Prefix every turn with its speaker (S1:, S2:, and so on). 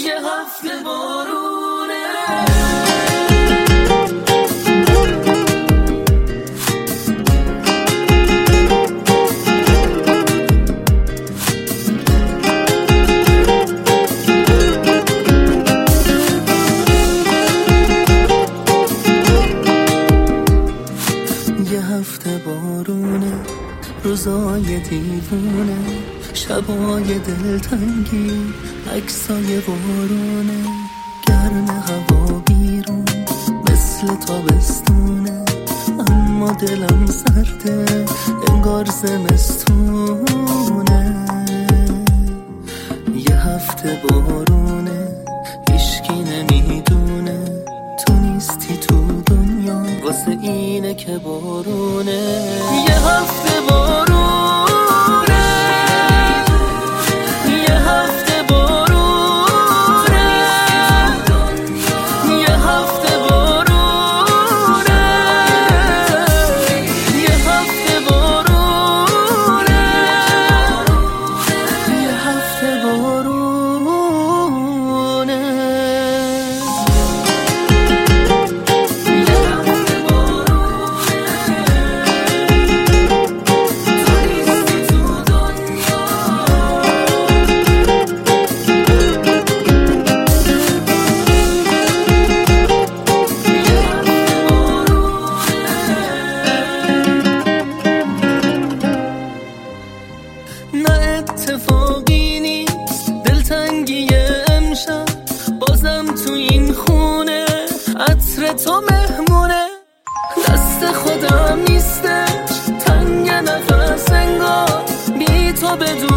S1: یه هفته بارونه. یه هفته بارونه، روزای دیوونه، شبای دلتنگی، عکسای بارونه، گرم هوا بیرون مثل تابستونه، اما دلم سرده انگار زمستونه. یه هفته بارونه، هیشکی نمیدونه تو نیستی تو دنیا، واسه اینه که بارونه. یه هفته بارونه، یه هفته بارونه، یه هفته بارونه، یه هفته بارونه، یه هفته بارونه. نه اتفاقی نیست دلتنگی امشب، بازم تو این خونه عطر تو مهمونه. دست خودم نیستش تنگ نفس انگار بی تو بدون